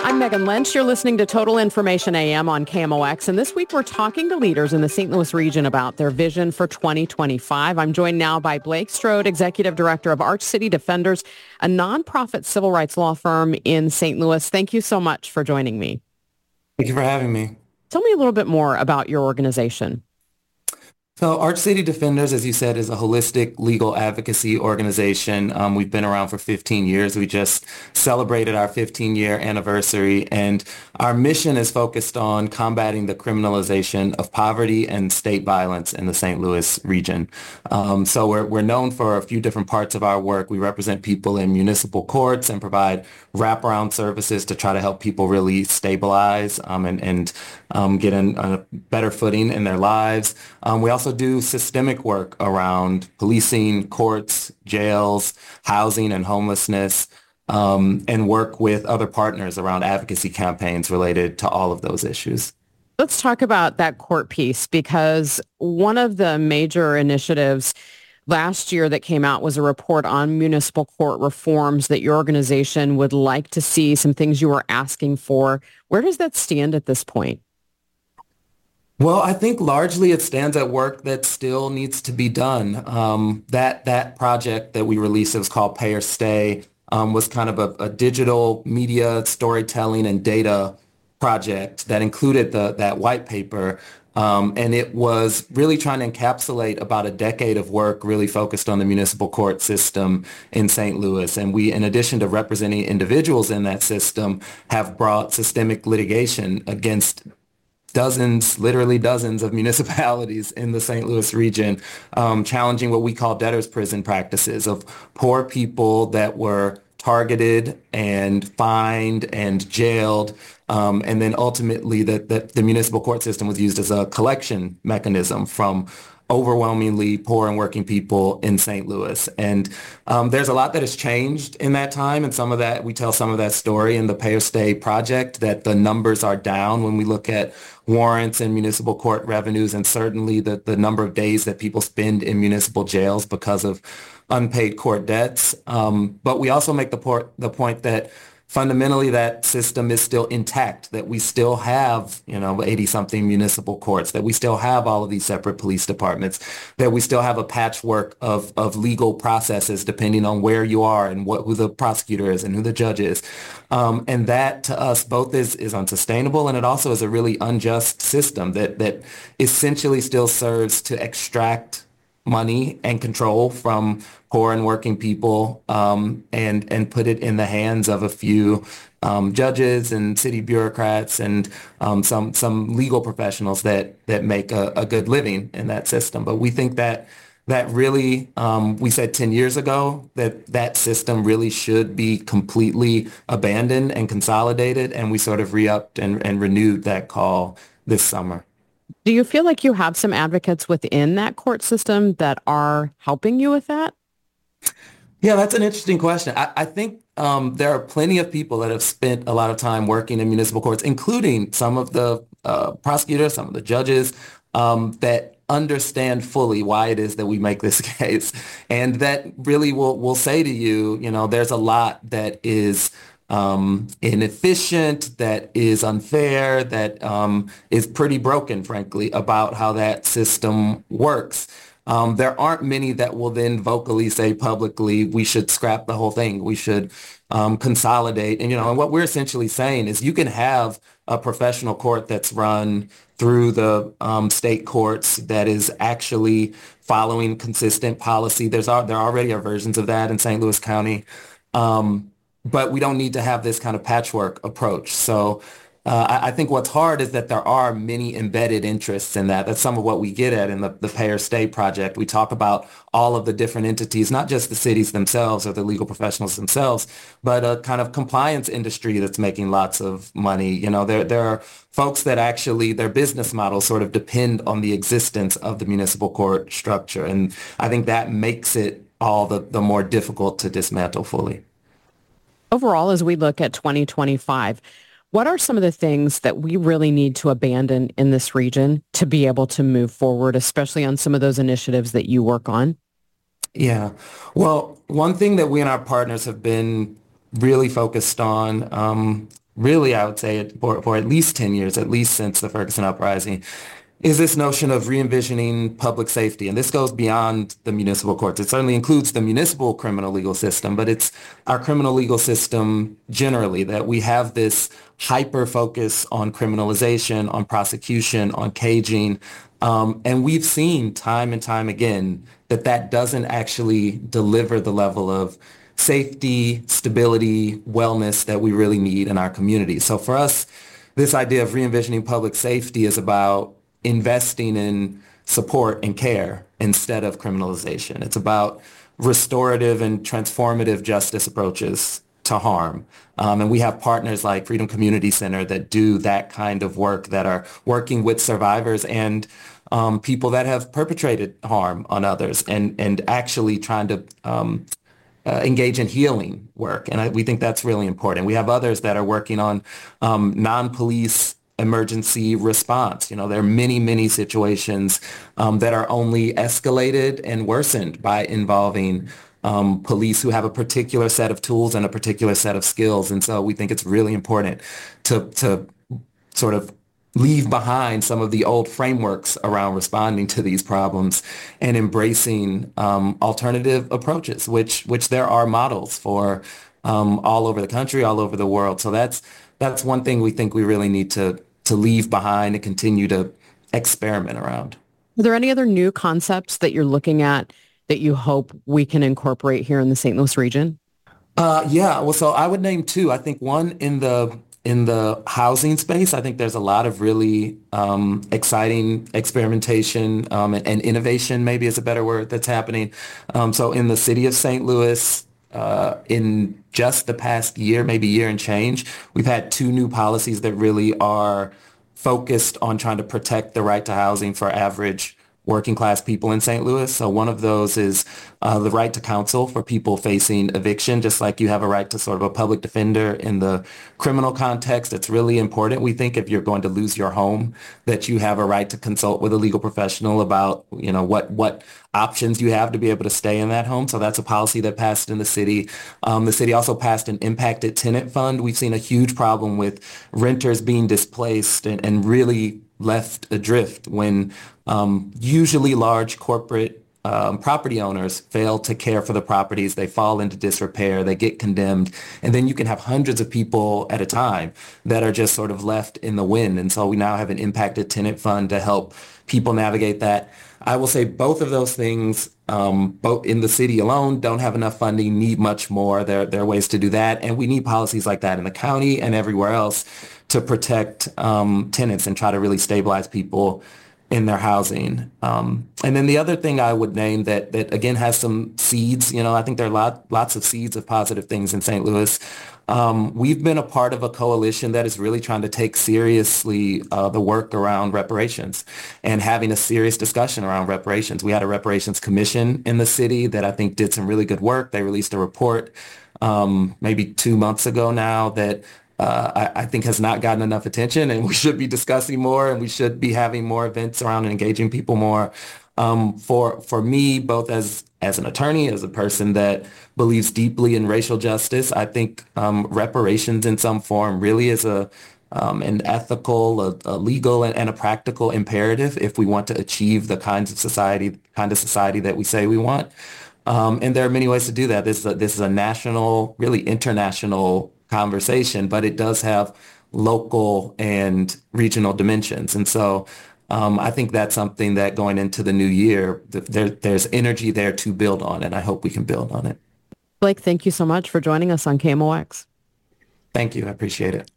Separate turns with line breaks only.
I'm Megan Lynch. You're listening to Total Information AM on KMOX, and this week we're talking to leaders in the St. Louis region about their vision for 2025. I'm joined now by Blake Strode, Executive Director of Arch City Defenders, a nonprofit civil rights law firm in St. Louis. Thank you so much for joining me.
Thank you for having me.
Tell me a little bit more about your organization.
So Arch City Defenders, as you said, is a holistic legal advocacy organization. We've been around for 15 years. We just celebrated our 15-year anniversary, and our mission is focused on combating the criminalization of poverty and state violence in the St. Louis region. So we're known for a few different parts of our work. We represent people in municipal courts and provide wraparound services to try to help people really stabilize and get in a better footing in their lives. We also do systemic work around policing, courts, jails, housing, and homelessness, and work with other partners around advocacy campaigns related to all of those issues.
Let's talk about that court piece, because one of the major initiatives last year that came out was a report on municipal court reforms that your organization would like to see, some things you were asking for. Where does that stand at this point?
Well, I think largely it stands at work that still needs to be done. That project that we released, it was called Pay or Stay, was kind of a digital media storytelling and data project that included that white paper. And it was really trying to encapsulate about a decade of work really focused on the municipal court system in St. Louis. And we, in addition to representing individuals in that system, have brought systemic litigation against literally dozens of municipalities in the St. Louis region, challenging what we call debtor's prison practices of poor people that were targeted and fined and jailed. And then ultimately the municipal court system was used as a collection mechanism from overwhelmingly poor and working people in St. Louis. And there's a lot that has changed in that time. And some of that, we tell some of that story in the Pay or Stay project, that the numbers are down when we look at warrants and municipal court revenues, and certainly the number of days that people spend in municipal jails because of unpaid court debts. But we also make the point that fundamentally that system is still intact, that we still have, 80-something municipal courts, that we still have all of these separate police departments, that we still have a patchwork of legal processes depending on where you are and who the prosecutor is and who the judge is. And that to us both is unsustainable, and it also is a really unjust system that essentially still serves to extract money and control from poor and working people, and put it in the hands of a few judges and city bureaucrats and some legal professionals that make a good living in that system. But we think that really, we said 10 years ago that system really should be completely abandoned and consolidated, and we sort of re-upped and renewed that call this summer.
Do you feel like you have some advocates within that court system that are helping you with that?
Yeah, that's an interesting question. I think there are plenty of people that have spent a lot of time working in municipal courts, including some of the prosecutors, some of the judges, that understand fully why it is that we make this case. And that really will say to you, there's a lot that is inefficient, that is unfair, that is pretty broken, frankly, about how that system works. There aren't many that will then vocally say publicly, we should scrap the whole thing. We should consolidate. And what we're essentially saying is you can have a professional court that's run through the state courts that is actually following consistent policy. There already are versions of that in St. Louis County. But we don't need to have this kind of patchwork approach. So I think what's hard is that there are many embedded interests in that. That's some of what we get at in the Pay or Stay project. We talk about all of the different entities, not just the cities themselves or the legal professionals themselves, but a kind of compliance industry that's making lots of money. There are folks that actually, their business models sort of depend on the existence of the municipal court structure. And I think that makes it all the more difficult to dismantle fully.
Overall, as we look at 2025, what are some of the things that we really need to abandon in this region to be able to move forward, especially on some of those initiatives that you work on?
Yeah. Well, one thing that we and our partners have been really focused on really, I would say for at least 10 years, at least since the Ferguson Uprising, is this notion of re-envisioning public safety. And this goes beyond the municipal courts. It certainly includes the municipal criminal legal system, but it's our criminal legal system generally that we have this hyper focus on criminalization, on prosecution, on caging. And we've seen time and time again that that doesn't actually deliver the level of safety, stability, wellness that we really need in our community. So for us, this idea of re-envisioning public safety is about investing in support and care instead of criminalization. It's about restorative and transformative justice approaches to harm. And we have partners like Freedom Community Center that do that kind of work, that are working with survivors and people that have perpetrated harm on others and actually trying to engage in healing work. And we think that's really important. We have others that are working on non-police emergency response. You know, there are many, many situations that are only escalated and worsened by involving police who have a particular set of tools and a particular set of skills. And so we think it's really important to sort of leave behind some of the old frameworks around responding to these problems and embracing alternative approaches, which there are models for all over the country, all over the world. So that's one thing we think we really need to leave behind and continue to experiment around.
Are there any other new concepts that you're looking at that you hope we can incorporate here in the St. Louis region?
Yeah, well, so I would name two. I think one in the housing space. I think there's a lot of really exciting experimentation and innovation, maybe is a better word, that's happening. So in the city of St. Louis, in just the past year, maybe year and change, we've had two new policies that really are focused on trying to protect the right to housing for average working class people in St. Louis. So one of those is the right to counsel for people facing eviction, just like you have a right to sort of a public defender in the criminal context. It's really important. We think if you're going to lose your home, that you have a right to consult with a legal professional about, you know, what options you have to be able to stay in that home. So that's a policy that passed in the city. The city also passed an impacted tenant fund. We've seen a huge problem with renters being displaced and really left adrift when usually large corporate property owners fail to care for the properties. They fall into disrepair, they get condemned, and then you can have hundreds of people at a time that are just sort of left in the wind. And so we now have an impacted tenant fund to help people navigate that. I will say both of those things, both in the city alone, don't have enough funding, need much more. There are ways to do that. And we need policies like that in the county and everywhere else to protect tenants and try to really stabilize people in their housing. And then the other thing I would name that again has some seeds, you know, I think there are lots of seeds of positive things in St. Louis. We've been a part of a coalition that is really trying to take seriously the work around reparations and having a serious discussion around reparations. We had a reparations commission in the city that I think did some really good work. They released a report maybe 2 months ago now that I think has not gotten enough attention, and we should be discussing more, and we should be having more events around and engaging people more. For me, both as an attorney, as a person that believes deeply in racial justice, I think reparations in some form really is an ethical, a legal, and a practical imperative if we want to achieve the kind of society that we say we want. And there are many ways to do that. This is a national, really international conversation, but it does have local and regional dimensions. And so I think that's something that going into the new year, there's energy there to build on, and I hope we can build on it.
Blake, thank you so much for joining us on KMOX.
Thank you. I appreciate it.